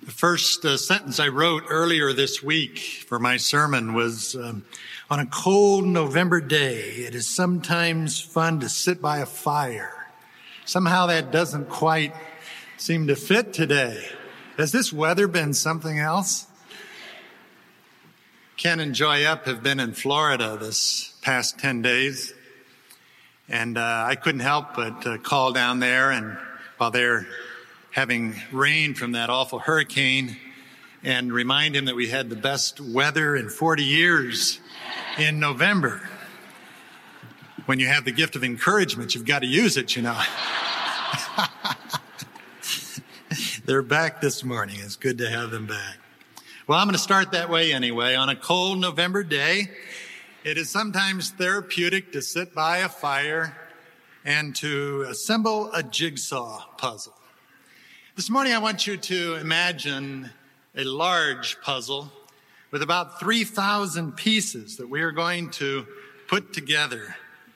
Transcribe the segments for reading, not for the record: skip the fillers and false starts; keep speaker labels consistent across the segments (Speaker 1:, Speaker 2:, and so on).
Speaker 1: The first sentence I wrote earlier this week for my sermon was, on a cold November day, it is sometimes fun to sit by a fire. Somehow that doesn't quite seem to fit today. Has this weather been something else? Ken and Joy Up have been in Florida this past 10 days, and I couldn't help but call down there, and while they're having rain from that awful hurricane, and remind him that we had the best weather in 40 years in November. When you have the gift of encouragement, you've got to use it, you know. They're back this morning. It's good to have them back. Well, I'm going to start that way anyway. On a cold November day, it is sometimes therapeutic to sit by a fire and to assemble a jigsaw puzzle. This morning, I want you to imagine a large puzzle with about 3,000 pieces that we are going to put together.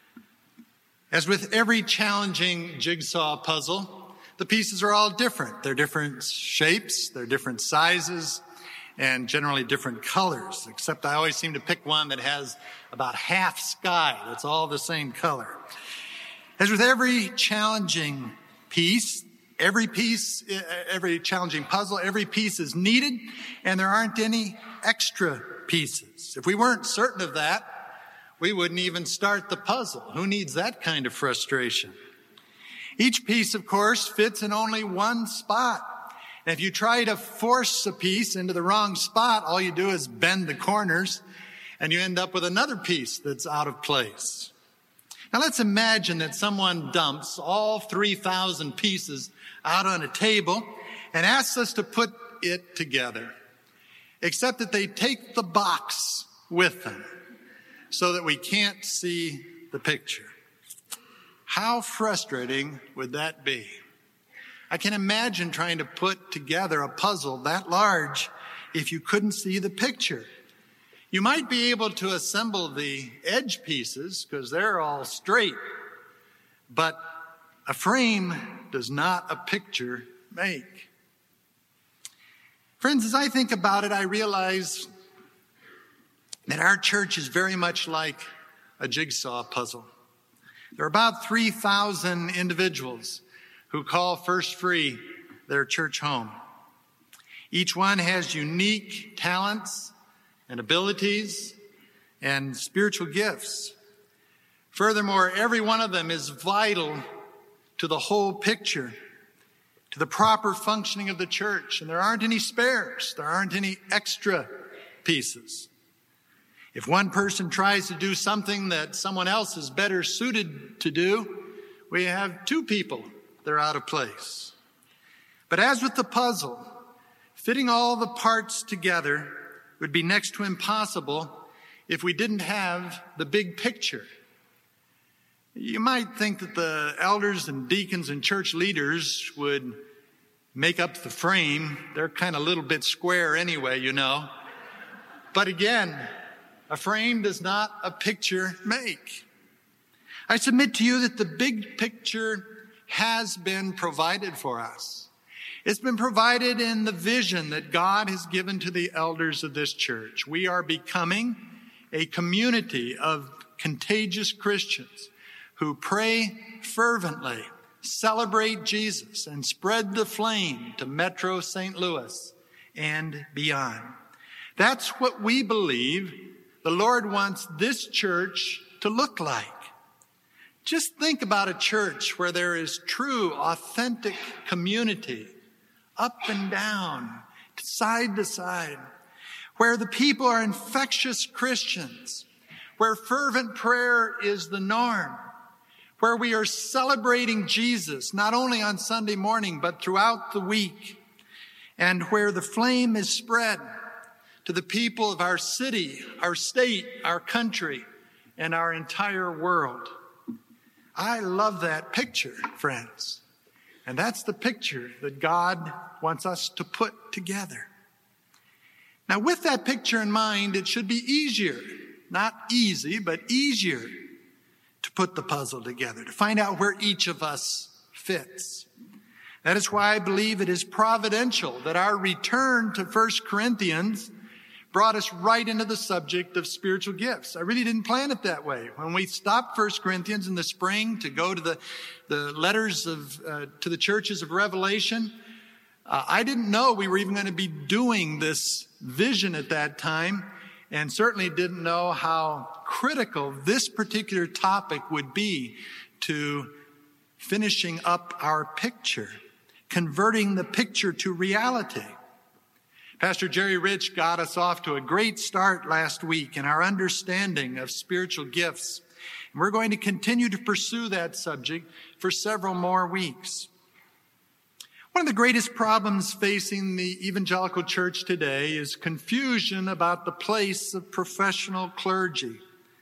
Speaker 1: As with every challenging jigsaw puzzle, the pieces are all different. They're different shapes, they're different sizes, and generally different colors, except I always seem to pick one that has about half sky. That's all the same color. As with every challenging piece, every challenging puzzle, every piece is needed, and there aren't any extra pieces. If we weren't certain of that, we wouldn't even start the puzzle. Who needs that kind of frustration? Each piece, of course, fits in only one spot. And if you try to force a piece into the wrong spot, all you do is bend the corners, and you end up with another piece that's out of place. Now let's imagine that someone dumps all 3,000 pieces out on a table and asks us to put it together, except that they take the box with them so that we can't see the picture. How frustrating would that be? I can imagine trying to put together a puzzle that large if you couldn't see the picture. You might be able to assemble the edge pieces because they're all straight, but a frame does not a picture make. Friends, as I think about it, I realize that our church is very much like a jigsaw puzzle. There are about 3,000 individuals who call First Free their church home. Each one has unique talents and abilities and spiritual gifts. Furthermore, every one of them is vital to the whole picture, to the proper functioning of the church. And there aren't any spares. There aren't any extra pieces. If one person tries to do something that someone else is better suited to do, we have two people that are out of place. But as with the puzzle, fitting all the parts together would be next to impossible if we didn't have the big picture. You might think that the elders and deacons and church leaders would make up the frame. They're kind of a little bit square anyway, you know. But again, a frame does not a picture make. I submit to you that the big picture has been provided for us. It's been provided in the vision that God has given to the elders of this church. We are becoming a community of contagious Christians who pray fervently, celebrate Jesus, and spread the flame to Metro St. Louis and beyond. That's what we believe the Lord wants this church to look like. Just think about a church where there is true, authentic community, up and down, side to side, where the people are infectious Christians, where fervent prayer is the norm, where we are celebrating Jesus, not only on Sunday morning, but throughout the week, and where the flame is spread to the people of our city, our state, our country, and our entire world. I love that picture, friends. And that's the picture that God wants us to put together. Now, with that picture in mind, it should be easier, not easy, but easier to put the puzzle together, to find out where each of us fits. That is why I believe it is providential that our return to 1 Corinthians brought us right into the subject of spiritual gifts. I really didn't plan it that way. When we stopped 1 Corinthians in the spring to go to the letters to the churches of Revelation, I didn't know we were even going to be doing this vision at that time, and certainly didn't know how critical this particular topic would be to finishing up our picture, converting the picture to reality. Pastor Jerry Rich got us off to a great start last week in our understanding of spiritual gifts. And we're going to continue to pursue that subject for several more weeks. One of the greatest problems facing the evangelical church today is confusion about the place of professional clergy.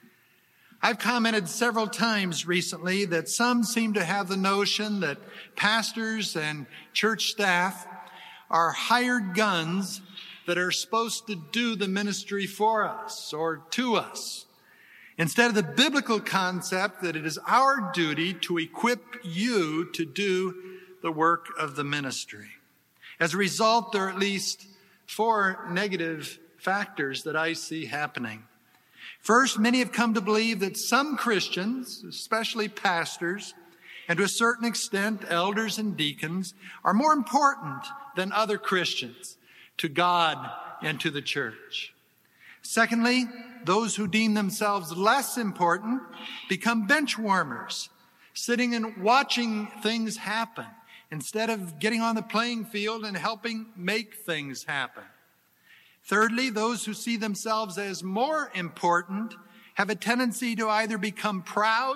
Speaker 1: I've commented several times recently that some seem to have the notion that pastors and church staff are hired guns that are supposed to do the ministry for us or to us, instead of the biblical concept that it is our duty to equip you to do the work of the ministry. As a result, there are at least 4 negative factors that I see happening. First, many have come to believe that some Christians, especially pastors, and to a certain extent, elders and deacons, are more important than other Christians to God and to the church. Secondly, those who deem themselves less important become bench warmers, sitting and watching things happen instead of getting on the playing field and helping make things happen. Thirdly, those who see themselves as more important have a tendency to either become proud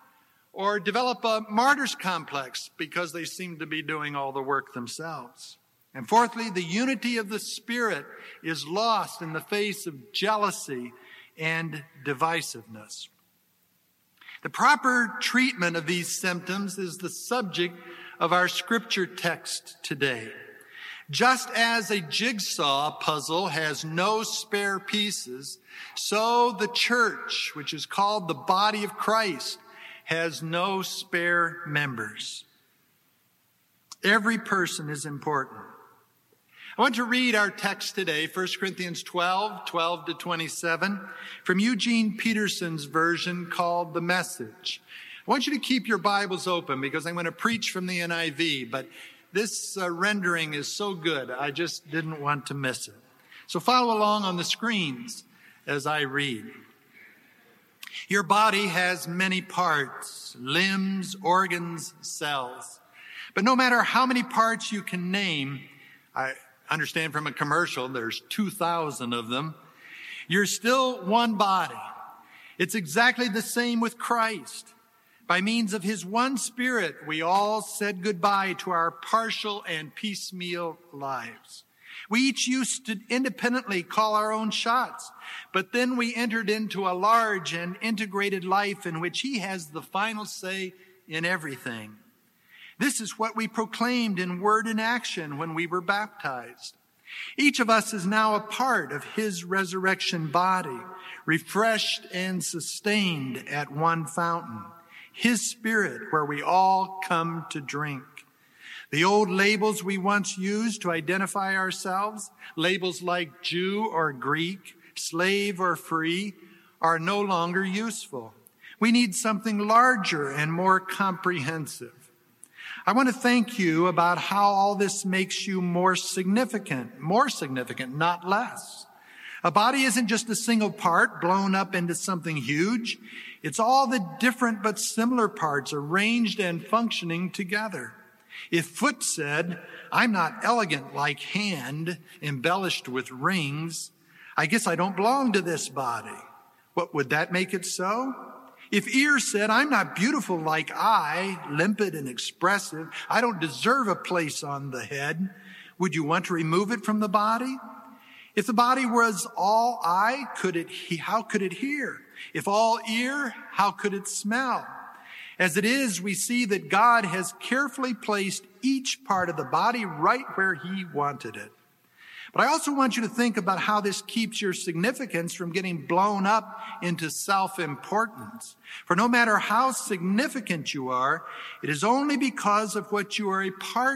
Speaker 1: or develop a martyr's complex because they seem to be doing all the work themselves. And fourthly, the unity of the Spirit is lost in the face of jealousy and divisiveness. The proper treatment of these symptoms is the subject of our scripture text today. Just as a jigsaw puzzle has no spare pieces, so the church, which is called the body of Christ, has no spare members. Every person is important. I want to read our text today, 1 Corinthians 12 to 27, from Eugene Peterson's version called The Message. I want you to keep your Bibles open because I'm going to preach from the NIV, but this rendering is so good, I just didn't want to miss it. So follow along on the screens as I read. Your body has many parts, limbs, organs, cells. But no matter how many parts you can name, I understand from a commercial there's 2,000 of them, you're still one body. It's exactly the same with Christ. By means of his one Spirit, we all said goodbye to our partial and piecemeal lives. We each used to independently call our own shots, but then we entered into a large and integrated life in which he has the final say in everything. This is what we proclaimed in word and action when we were baptized. Each of us is now a part of his resurrection body, refreshed and sustained at one fountain, his Spirit, where we all come to drink. The old labels we once used to identify ourselves, labels like Jew or Greek, slave or free, are no longer useful. We need something larger and more comprehensive. I want to thank you about how all this makes you more significant, not less. A body isn't just a single part blown up into something huge. It's all the different but similar parts arranged and functioning together. If foot said, I'm not elegant like hand, embellished with rings, I guess I don't belong to this body. What would that make it so? If ear said, I'm not beautiful like eye, limpid and expressive, I don't deserve a place on the head, would you want to remove it from the body? If the body was all eye, how could it hear? If all ear, how could it smell? As it is, we see that God has carefully placed each part of the body right where he wanted it. But I also want you to think about how this keeps your significance from getting blown up into self-importance. For no matter how significant you are, it is only because of what you are a part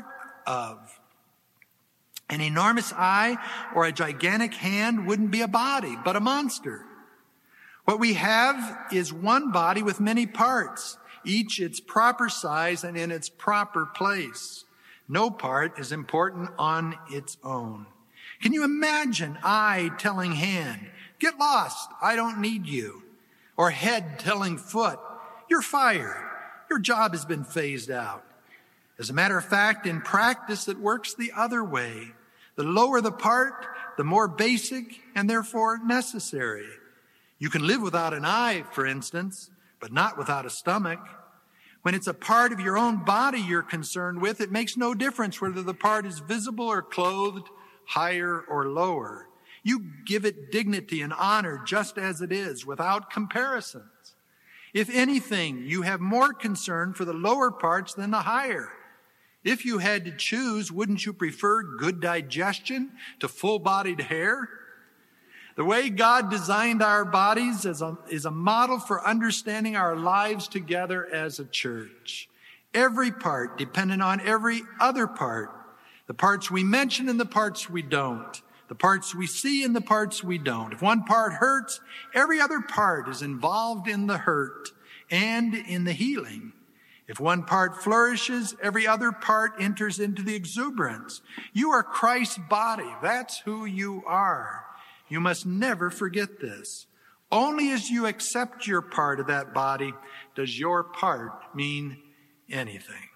Speaker 1: of. An enormous eye or a gigantic hand wouldn't be a body, but a monster. What we have is one body with many parts, each its proper size and in its proper place. No part is important on its own. Can you imagine eye telling hand, "Get lost, I don't need you"? Or head telling foot, "You're fired, your job has been phased out"? As a matter of fact, in practice, it works the other way. The lower the part, the more basic and therefore necessary. You can live without an eye, for instance, but not without a stomach. When it's a part of your own body you're concerned with, it makes no difference whether the part is visible or clothed, higher or lower. You give it dignity and honor just as it is, without comparisons. If anything, you have more concern for the lower parts than the higher. If you had to choose, wouldn't you prefer good digestion to full-bodied hair? The way God designed our bodies is a model for understanding our lives together as a church. Every part dependent on every other part. The parts we mention and the parts we don't. The parts we see and the parts we don't. If one part hurts, every other part is involved in the hurt and in the healing. If one part flourishes, every other part enters into the exuberance. You are Christ's body. That's who you are. You must never forget this. Only as you accept your part of that body does your part mean anything.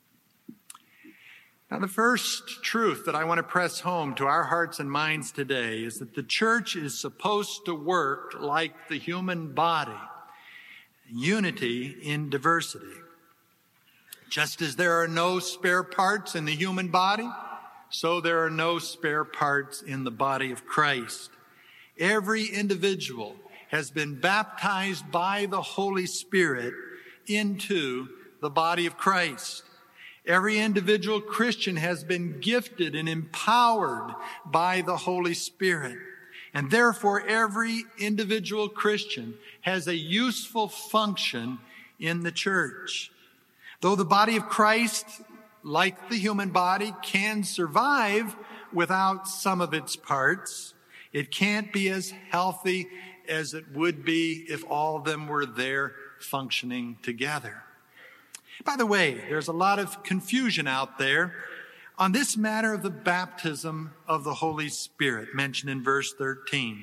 Speaker 1: Now, the first truth that I want to press home to our hearts and minds today is that the church is supposed to work like the human body. Unity in diversity. Just as there are no spare parts in the human body, so there are no spare parts in the body of Christ. Every individual has been baptized by the Holy Spirit into the body of Christ. Every individual Christian has been gifted and empowered by the Holy Spirit. And therefore, every individual Christian has a useful function in the church. Though the body of Christ, like the human body, can survive without some of its parts, it can't be as healthy as it would be if all of them were there functioning together. By the way, there's a lot of confusion out there on this matter of the baptism of the Holy Spirit mentioned in verse 13.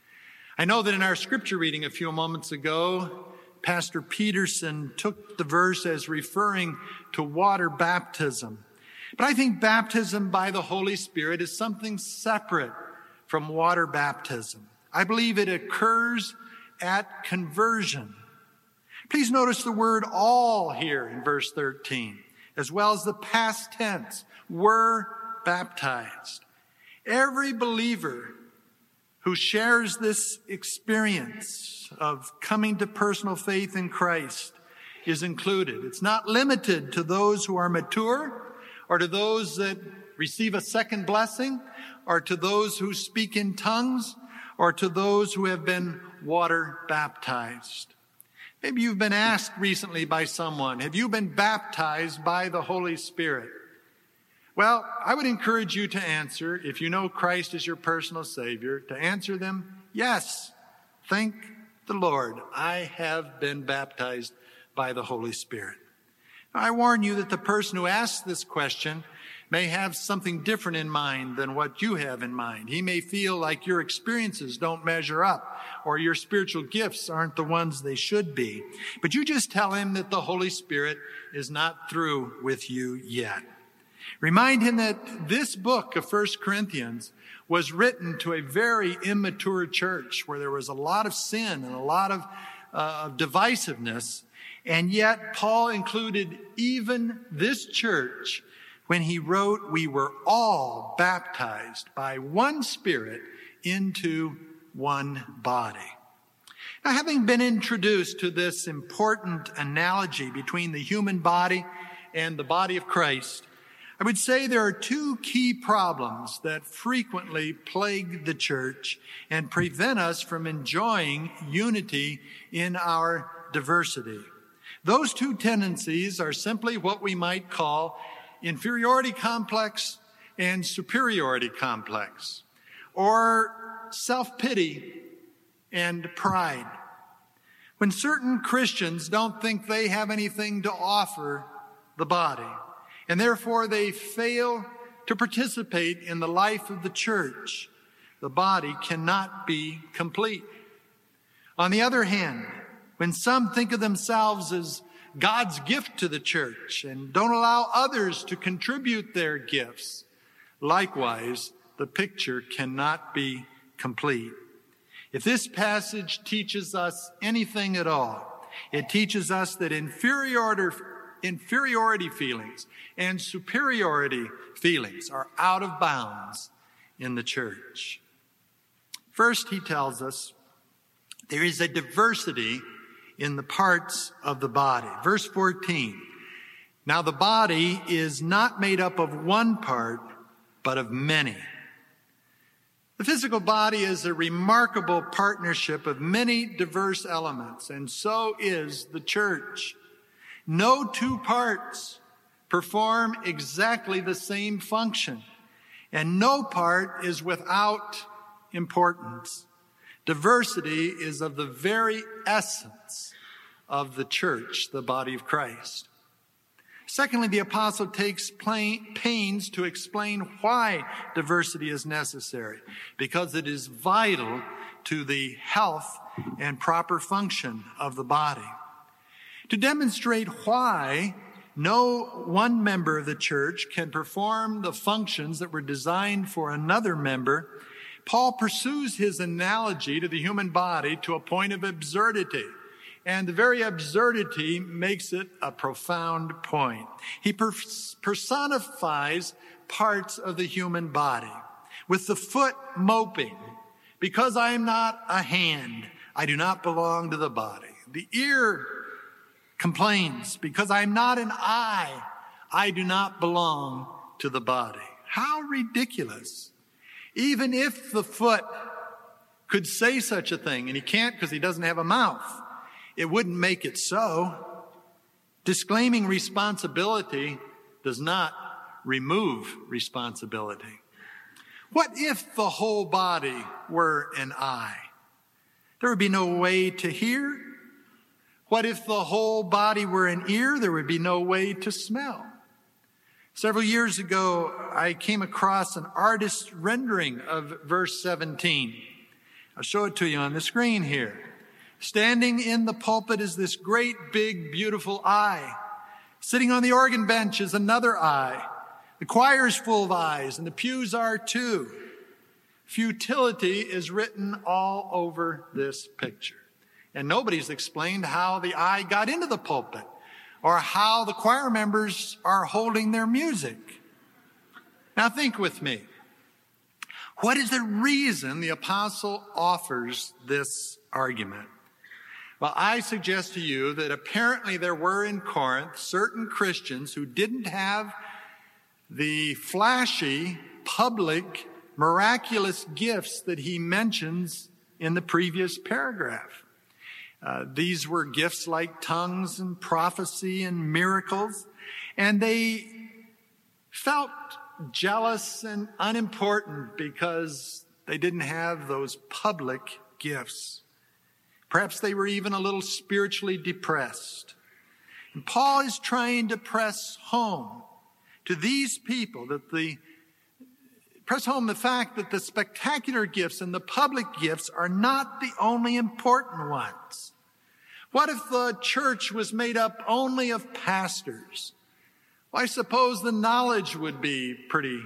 Speaker 1: I know that in our scripture reading a few moments ago, Pastor Peterson took the verse as referring to water baptism. But I think baptism by the Holy Spirit is something separate from water baptism. I believe it occurs at conversion. Please notice the word all here in verse 13, as well as the past tense, were baptized. Every believer who shares this experience of coming to personal faith in Christ is included. It's not limited to those who are mature or to those that receive a second blessing or to those who speak in tongues or to those who have been water baptized. Maybe you've been asked recently by someone, have you been baptized by the Holy Spirit? Well, I would encourage you to answer, if you know Christ as your personal Savior, to answer them, yes, thank the Lord, I have been baptized by the Holy Spirit. Now, I warn you that the person who asks this question may have something different in mind than what you have in mind. He may feel like your experiences don't measure up or your spiritual gifts aren't the ones they should be. But you just tell him that the Holy Spirit is not through with you yet. Remind him that this book of 1 Corinthians was written to a very immature church where there was a lot of sin and a lot of divisiveness. And yet Paul included even this church when he wrote, we were all baptized by one Spirit into one body. Now, having been introduced to this important analogy between the human body and the body of Christ, I would say there are two key problems that frequently plague the church and prevent us from enjoying unity in our diversity. Those two tendencies are simply what we might call inferiority complex and superiority complex, or self-pity and pride. When certain Christians don't think they have anything to offer the body, and therefore they fail to participate in the life of the church, the body cannot be complete. On the other hand, when some think of themselves as God's gift to the church and don't allow others to contribute their gifts, likewise, the picture cannot be complete. If this passage teaches us anything at all, it teaches us that inferiority feelings and superiority feelings are out of bounds in the church. First, he tells us there is a diversity in the parts of the body. Verse 14, now the body is not made up of one part, but of many. The physical body is a remarkable partnership of many diverse elements, and so is the church. No two parts perform exactly the same function, and no part is without importance. Diversity is of the very essence of the church, the body of Christ. Secondly, the apostle takes pains to explain why diversity is necessary, because it is vital to the health and proper function of the body. To demonstrate why no one member of the church can perform the functions that were designed for another member, Paul pursues his analogy to the human body to a point of absurdity. And the very absurdity makes it a profound point. He personifies parts of the human body. With the foot moping, because I am not a hand, I do not belong to the body. The ear complains, because I am not an eye, I do not belong to the body. How ridiculous. Even if the foot could say such a thing, and he can't because he doesn't have a mouth, it wouldn't make it so. Disclaiming responsibility does not remove responsibility. What if the whole body were an eye? There would be no way to hear. What if the whole body were an ear? There would be no way to smell. Several years ago, I came across an artist's rendering of verse 17. I'll show it to you on the screen here. Standing in the pulpit is this great, big, beautiful eye. Sitting on the organ bench is another eye. The choir is full of eyes, and the pews are too. Futility is written all over this picture. And nobody's explained how the eye got into the pulpit or how the choir members are holding their music. Now think with me. What is the reason the apostle offers this argument? Well, I suggest to you that apparently there were in Corinth certain Christians who didn't have the flashy, public, miraculous gifts that he mentions in the previous paragraph. These were gifts like tongues and prophecy and miracles, and they felt jealous and unimportant because they didn't have those public gifts. Perhaps they were even a little spiritually depressed. And Paul is trying to press home to these people press home the fact that the spectacular gifts and the public gifts are not the only important ones. What if the church was made up only of pastors? Well, I suppose the knowledge would be pretty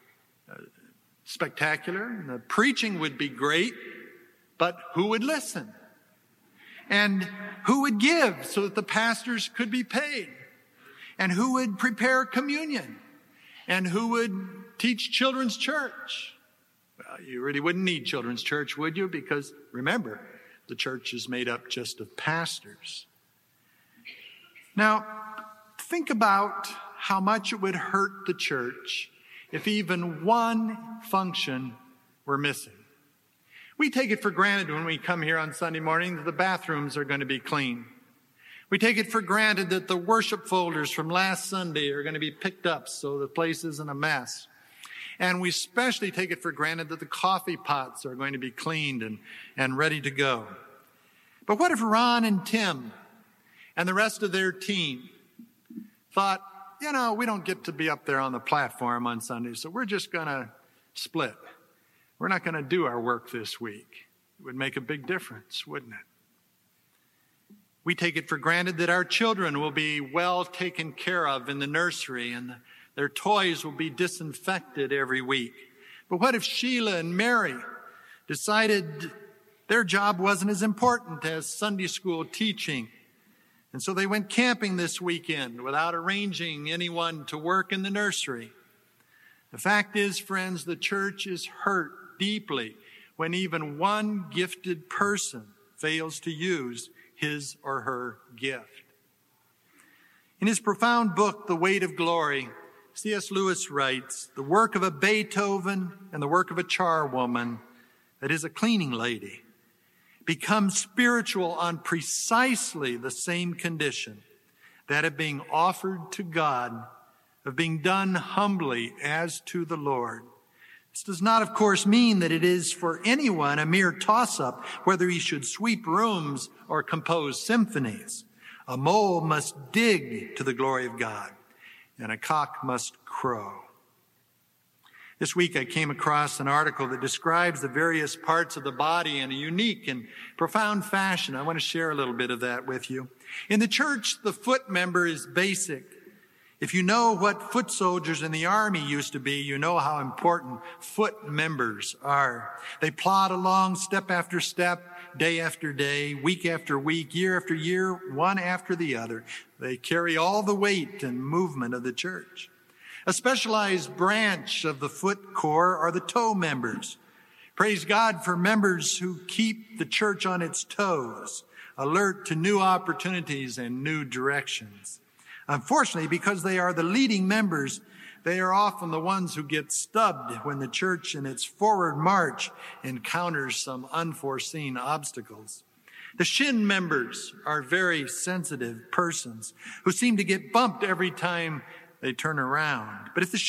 Speaker 1: spectacular, and the preaching would be great, but who would listen? And who would give so that the pastors could be paid? And who would prepare communion? And who would teach children's church? Well, you really wouldn't need children's church, would you? Because remember, the church is made up just of pastors. Now, think about how much it would hurt the church if even one function were missing. We take it for granted when we come here on Sunday morning that the bathrooms are going to be clean. We take it for granted that the worship folders from last Sunday are going to be picked up so the place isn't a mess. And we especially take it for granted that the coffee pots are going to be cleaned and ready to go. But what if Ron and Tim and the rest of their team thought, we don't get to be up there on the platform on Sunday, so we're just going to split. We're not going to do our work this week. It would make a big difference, wouldn't it? We take it for granted that our children will be well taken care of in the nursery and their toys will be disinfected every week. But what if Sheila and Mary decided their job wasn't as important as Sunday school teaching? And so they went camping this weekend without arranging anyone to work in the nursery. The fact is, friends, the church is hurt deeply when even one gifted person fails to use his or her gift. In his profound book, The Weight of Glory, C.S. Lewis writes, the work of a Beethoven and the work of a charwoman, that is a cleaning lady, becomes spiritual on precisely the same condition, that of being offered to God, of being done humbly as to the Lord. This does not, of course, mean that it is for anyone a mere toss-up whether he should sweep rooms or compose symphonies. A mole must dig to the glory of God, and a cock must crow. This week I came across an article that describes the various parts of the body in a unique and profound fashion. I want to share a little bit of that with you. In the church, the foot member is basic. If you know what foot soldiers in the army used to be, you know how important foot members are. They plod along step after step, day after day, week after week, year after year, one after the other. They carry all the weight and movement of the church. A specialized branch of the foot corps are the toe members. Praise God for members who keep the church on its toes, alert to new opportunities and new directions. Unfortunately, because they are the leading members, they are often the ones who get stubbed when the church in its forward march encounters some unforeseen obstacles. The shin members are very sensitive persons who seem to get bumped every time they turn around. But if the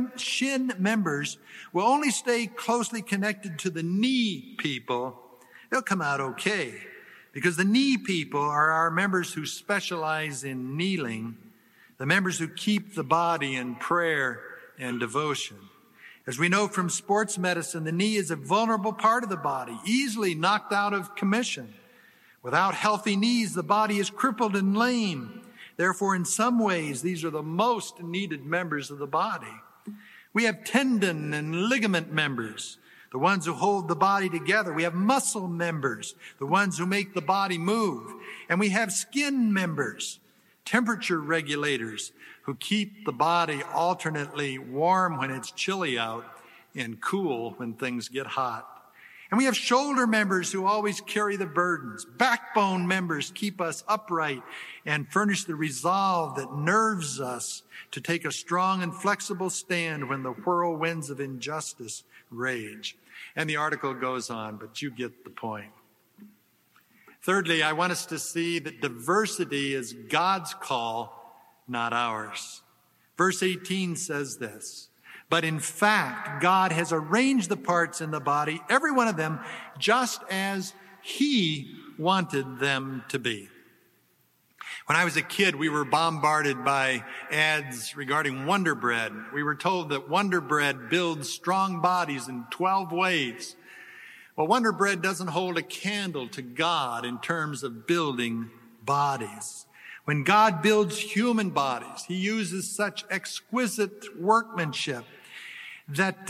Speaker 1: shin members will only stay closely connected to the knee people, they'll come out okay. Because the knee people are our members who specialize in kneeling, the members who keep the body in prayer and devotion. As we know from sports medicine, the knee is a vulnerable part of the body, easily knocked out of commission. Without healthy knees, the body is crippled and lame. Therefore, in some ways, these are the most needed members of the body. We have tendon and ligament members, the ones who hold the body together. We have muscle members, the ones who make the body move. And we have skin members, temperature regulators, who keep the body alternately warm when it's chilly out and cool when things get hot. And we have shoulder members who always carry the burdens. Backbone members keep us upright and furnish the resolve that nerves us to take a strong and flexible stand when the whirlwinds of injustice rage. And the article goes on, but you get the point. Thirdly, I want us to see that diversity is God's call, not ours. Verse 18 says this, but in fact, God has arranged the parts in the body, every one of them, just as He wanted them to be. When I was a kid, we were bombarded by ads regarding Wonder Bread. We were told that Wonder Bread builds strong bodies in 12 ways. Well, Wonder Bread doesn't hold a candle to God in terms of building bodies. When God builds human bodies, He uses such exquisite workmanship that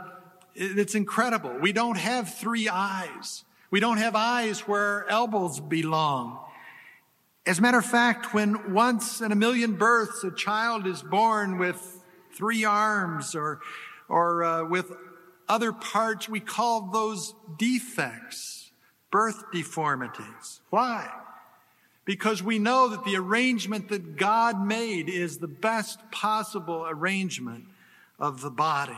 Speaker 1: it's incredible. We don't have 3 eyes. We don't have eyes where elbows belong. As a matter of fact, when once in a million births a child is born with 3 arms or with other parts, we call those defects, birth deformities. Why? Because we know that the arrangement that God made is the best possible arrangement of the body.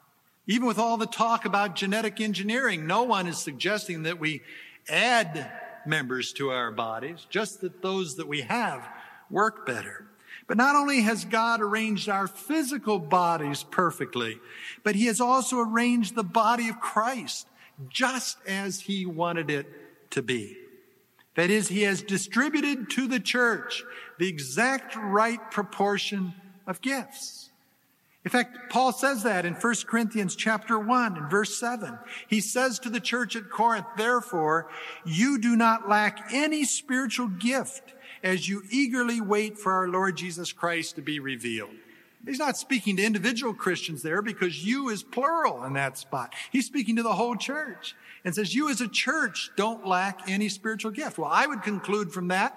Speaker 1: Even with all the talk about genetic engineering, no one is suggesting that we add members to our bodies, just that those that we have work better. But not only has God arranged our physical bodies perfectly, but he has also arranged the body of Christ just as he wanted it to be. That is, he has distributed to the church the exact right proportion of gifts. In fact, Paul says that in 1 Corinthians chapter 1 and verse 7. He says to the church at Corinth, "Therefore, you do not lack any spiritual gift as you eagerly wait for our Lord Jesus Christ to be revealed." He's not speaking to individual Christians there because you is plural in that spot. He's speaking to the whole church and says you as a church don't lack any spiritual gift. Well, I would conclude from that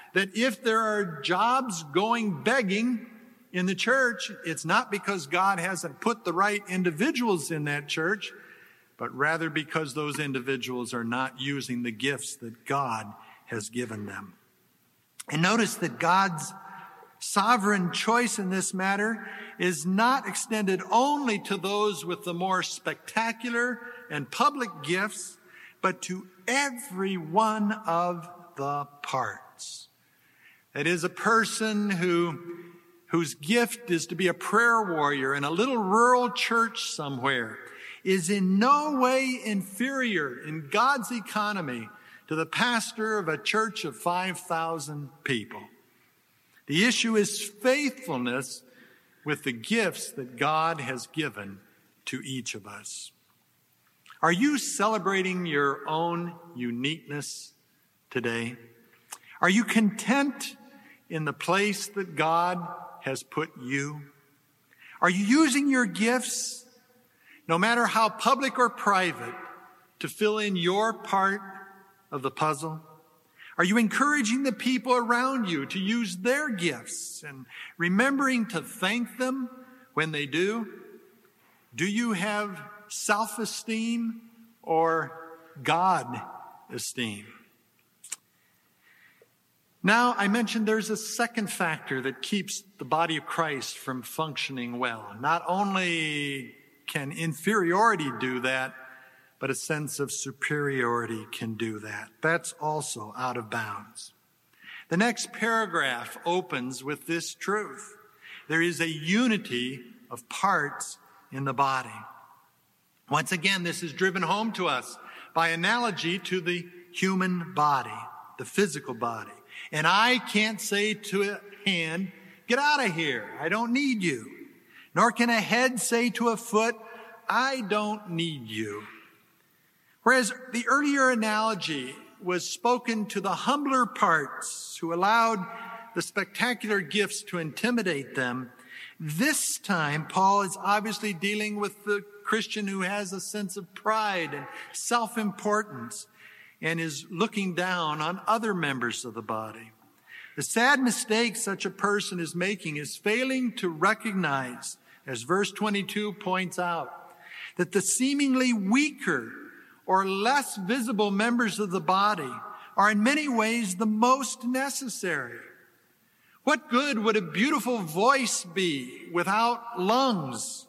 Speaker 1: if there are jobs going begging in the church, it's not because God hasn't put the right individuals in that church, but rather because those individuals are not using the gifts that God has given them. And notice that God's sovereign choice in this matter is not extended only to those with the more spectacular and public gifts, but to every one of the parts. That is, a person whose gift is to be a prayer warrior in a little rural church somewhere is in no way inferior in God's economy to the pastor of a church of 5,000 people. The issue is faithfulness with the gifts that God has given to each of us. Are you celebrating your own uniqueness today? Are you content in the place that God has put you? Are you using your gifts, no matter how public or private, to fill in your part of the puzzle? Are you encouraging the people around you to use their gifts and remembering to thank them when they do? Do you have self-esteem or God-esteem? Now, I mentioned there's a second factor that keeps the body of Christ from functioning well. Not only can inferiority do that, but a sense of superiority can do that. That's also out of bounds. The next paragraph opens with this truth. There is a unity of parts in the body. Once again, this is driven home to us by analogy to the human body, the physical body. And I can't say to a hand, "Get out of here, I don't need you." Nor can a head say to a foot, "I don't need you." Whereas the earlier analogy was spoken to the humbler parts who allowed the spectacular gifts to intimidate them, this time Paul is obviously dealing with the Christian who has a sense of pride and self-importance and is looking down on other members of the body. The sad mistake such a person is making is failing to recognize, as verse 22 points out, that the seemingly weaker or less visible members of the body are in many ways the most necessary. What good would a beautiful voice be without lungs?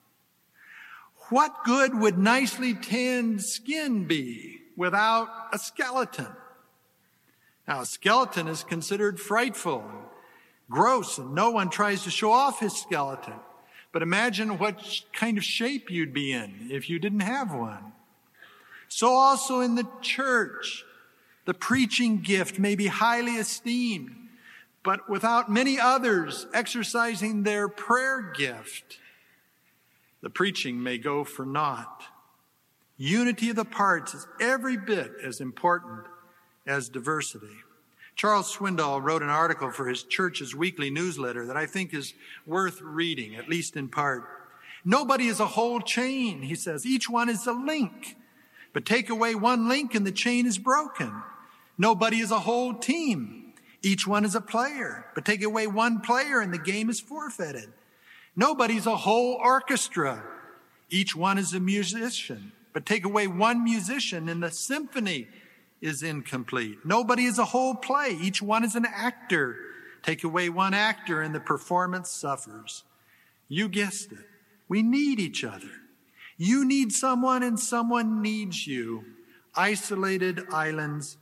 Speaker 1: What good would nicely tanned skin be without a skeleton? Now, a skeleton is considered frightful and gross, and no one tries to show off his skeleton. But imagine what kind of shape you'd be in if you didn't have one. So also in the church, the preaching gift may be highly esteemed, but without many others exercising their prayer gift, the preaching may go for naught. Unity of the parts is every bit as important as diversity. Charles Swindoll wrote an article for his church's weekly newsletter that I think is worth reading, at least in part. Nobody is a whole chain, he says. Each one is a link. But take away one link and the chain is broken. Nobody is a whole team. Each one is a player. But take away one player and the game is forfeited. Nobody's a whole orchestra. Each one is a musician. But take away one musician and the symphony is incomplete. Nobody is a whole play. Each one is an actor. Take away one actor and the performance suffers. You guessed it. We need each other. You need someone and someone needs you. Isolated islands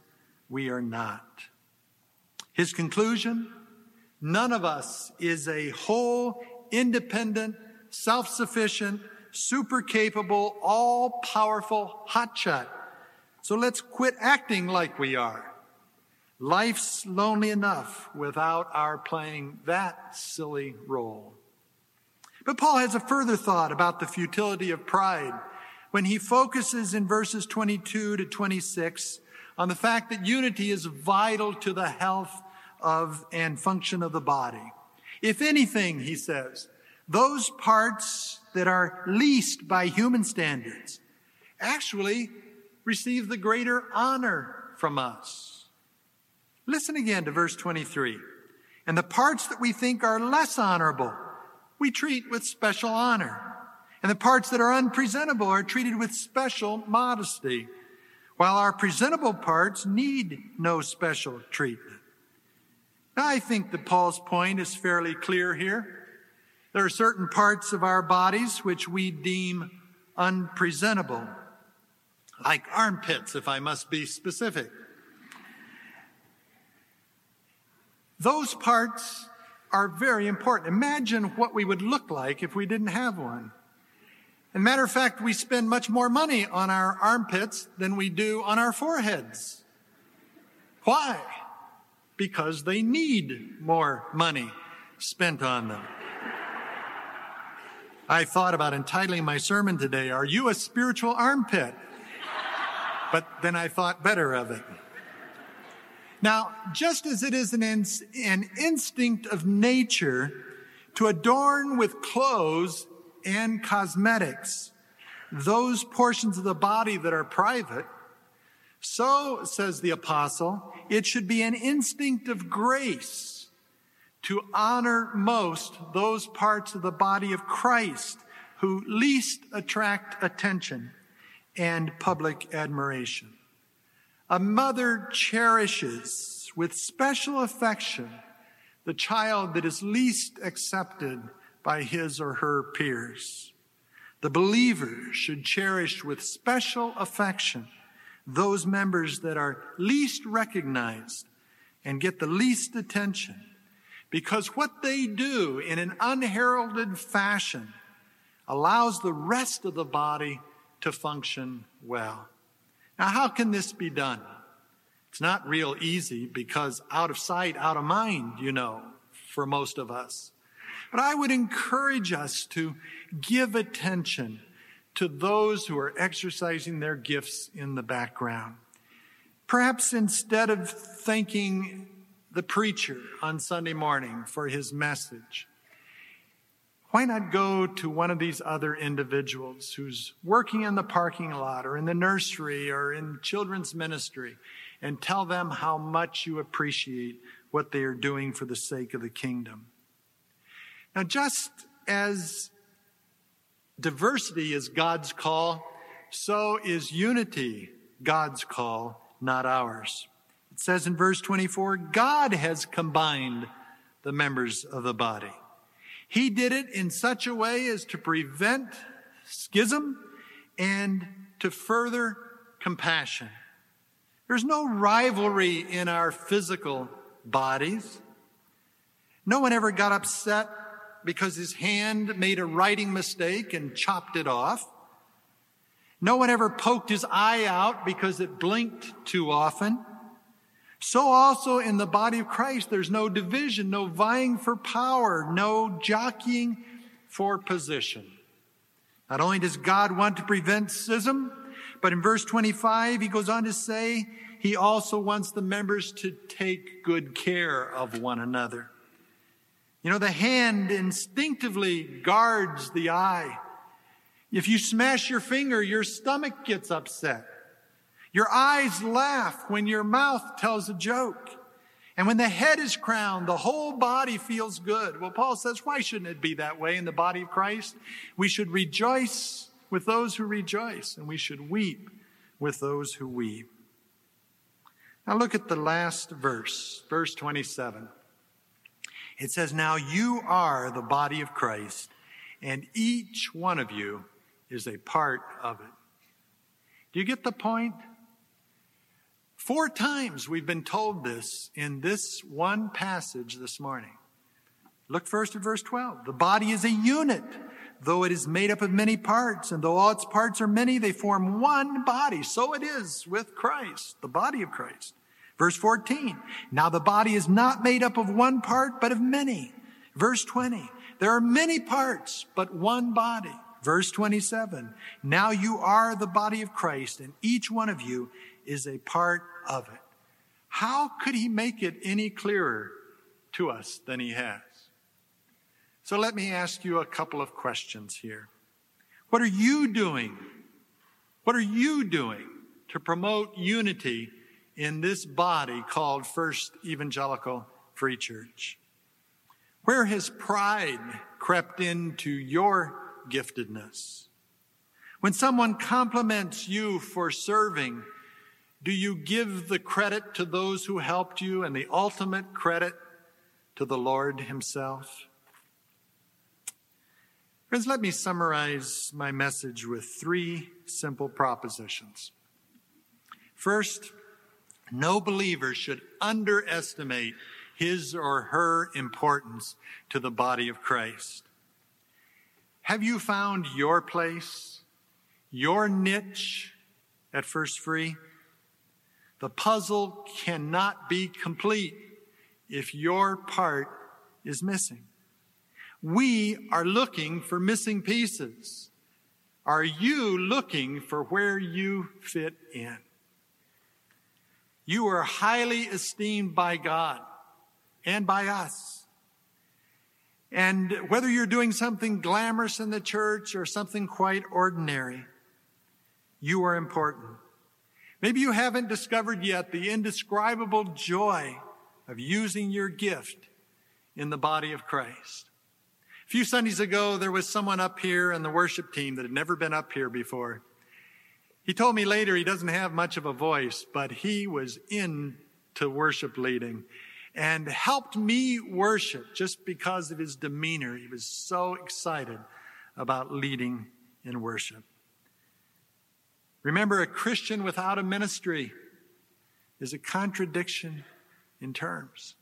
Speaker 1: we are not. His conclusion, none of us is a whole, independent, self-sufficient, super capable, all-powerful hotshot. So let's quit acting like we are. Life's lonely enough without our playing that silly role. But Paul has a further thought about the futility of pride when he focuses in verses 22 to 26 on the fact that unity is vital to the health of and function of the body. If anything, he says, those parts that are least by human standards actually receive the greater honor from us. Listen again to verse 23. And the parts that we think are less honorable, we treat with special honor. And the parts that are unpresentable are treated with special modesty, while our presentable parts need no special treatment. Now, I think that Paul's point is fairly clear here. There are certain parts of our bodies which we deem unpresentable, like armpits, if I must be specific. Those parts are very important. Imagine what we would look like if we didn't have one. As a matter of fact, we spend much more money on our armpits than we do on our foreheads. Why? Because they need more money spent on them. I thought about entitling my sermon today, "Are you a spiritual armpit?" But then I thought better of it. Now, just as it is an instinct of nature to adorn with clothes and cosmetics those portions of the body that are private, so, says the apostle, it should be an instinct of grace to honor most those parts of the body of Christ who least attract attention and public admiration. A mother cherishes with special affection the child that is least accepted by his or her peers. The believer should cherish with special affection those members that are least recognized and get the least attention, because what they do in an unheralded fashion allows the rest of the body to function well. Now, how can this be done? It's not real easy, because out of sight, out of mind, for most of us. But I would encourage us to give attention to those who are exercising their gifts in the background. Perhaps instead of thanking the preacher on Sunday morning for his message, why not go to one of these other individuals who's working in the parking lot or in the nursery or in children's ministry and tell them how much you appreciate what they are doing for the sake of the kingdom? Now, just as diversity is God's call, so is unity God's call, not ours. It says in verse 24, God has combined the members of the body. He did it in such a way as to prevent schism and to further compassion. There's no rivalry in our physical bodies. No one ever got upset because his hand made a writing mistake and chopped it off. No one ever poked his eye out because it blinked too often. So also in the body of Christ, there's no division, no vying for power, no jockeying for position. Not only does God want to prevent schism, but in verse 25, he goes on to say, he also wants the members to take good care of one another. The hand instinctively guards the eye. If you smash your finger, your stomach gets upset. Your eyes laugh when your mouth tells a joke. And when the head is crowned, the whole body feels good. Well, Paul says, why shouldn't it be that way in the body of Christ? We should rejoice with those who rejoice, and we should weep with those who weep. Now look at the last verse, verse 27. It says, now you are the body of Christ, and each one of you is a part of it. Do you get the point? 4 times we've been told this in this one passage this morning. Look first at verse 12. The body is a unit, though it is made up of many parts, and though all its parts are many, they form one body. So it is with Christ, the body of Christ. Verse 14. Now the body is not made up of one part, but of many. Verse 20. There are many parts, but one body. Verse 27. Now you are the body of Christ, and each one of you is a part of it. How could he make it any clearer to us than he has? So let me ask you a couple of questions here. What are you doing? What are you doing to promote unity in this body called First Evangelical Free Church? Where has pride crept into your giftedness? When someone compliments you for serving, do you give the credit to those who helped you and the ultimate credit to the Lord himself? Friends, let me summarize my message with 3 simple propositions. First, no believer should underestimate his or her importance to the body of Christ. Have you found your place, your niche at First Free? The puzzle cannot be complete if your part is missing. We are looking for missing pieces. Are you looking for where you fit in? You are highly esteemed by God and by us. And whether you're doing something glamorous in the church or something quite ordinary, you are important. Maybe you haven't discovered yet the indescribable joy of using your gift in the body of Christ. A few Sundays ago, there was someone up here in the worship team that had never been up here before. He told me later he doesn't have much of a voice, but he was into worship leading and helped me worship just because of his demeanor. He was so excited about leading in worship. Remember, a Christian without a ministry is a contradiction in terms.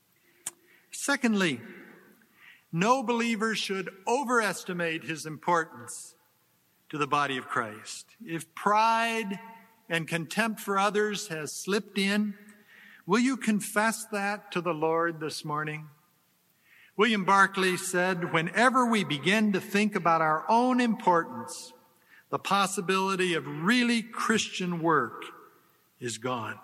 Speaker 1: Secondly, no believer should overestimate his importance to the body of Christ. If pride and contempt for others has slipped in, will you confess that to the Lord this morning? William Barclay said, whenever we begin to think about our own importance, the possibility of really Christian work is gone.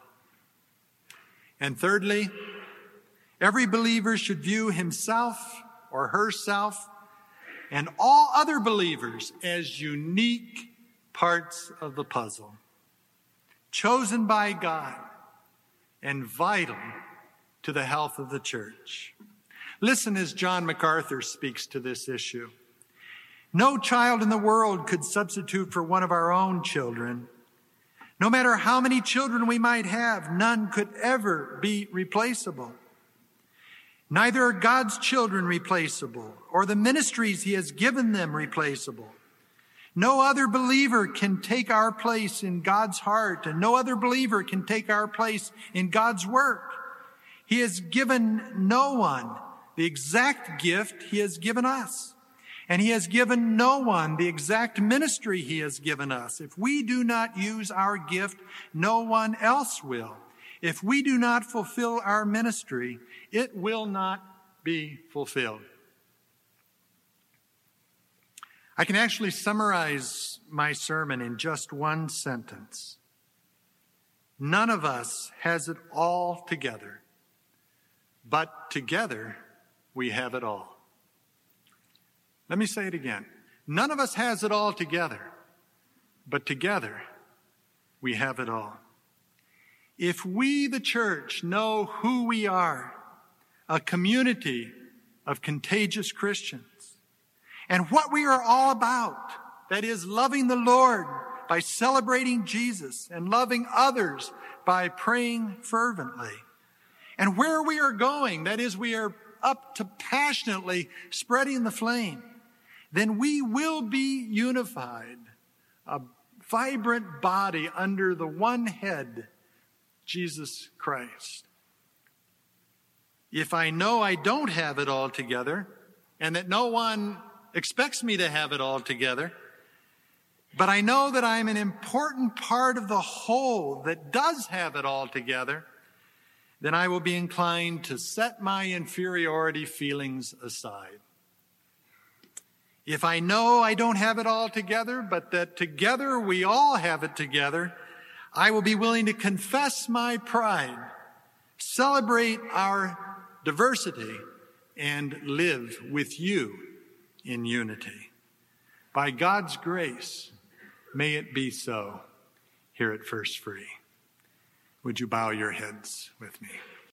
Speaker 1: And thirdly, every believer should view himself or herself and all other believers as unique parts of the puzzle, chosen by God and vital to the health of the church. Listen as John MacArthur speaks to this issue. No child in the world could substitute for one of our own children. No matter how many children we might have, none could ever be replaceable. Neither are God's children replaceable, or the ministries he has given them replaceable. No other believer can take our place in God's heart, and no other believer can take our place in God's work. He has given no one the exact gift he has given us, and he has given no one the exact ministry he has given us. If we do not use our gift, no one else will. If we do not fulfill our ministry, it will not be fulfilled. I can actually summarize my sermon in just one sentence. None of us has it all together, but together we have it all. Let me say it again. None of us has it all together, but together we have it all. If we, the church, know who we are, a community of contagious Christians, and what we are all about, that is loving the Lord by celebrating Jesus and loving others by praying fervently, and where we are going, that is we are up to passionately spreading the flame, then we will be unified, a vibrant body under the one head, Jesus Christ. If I know I don't have it all together, and that no one expects me to have it all together, but I know that I'm an important part of the whole that does have it all together, then I will be inclined to set my inferiority feelings aside. If I know I don't have it all together, but that together we all have it together, I will be willing to confess my pride, celebrate our diversity, and live with you in unity. By God's grace, may it be so here at First Free. Would you bow your heads with me?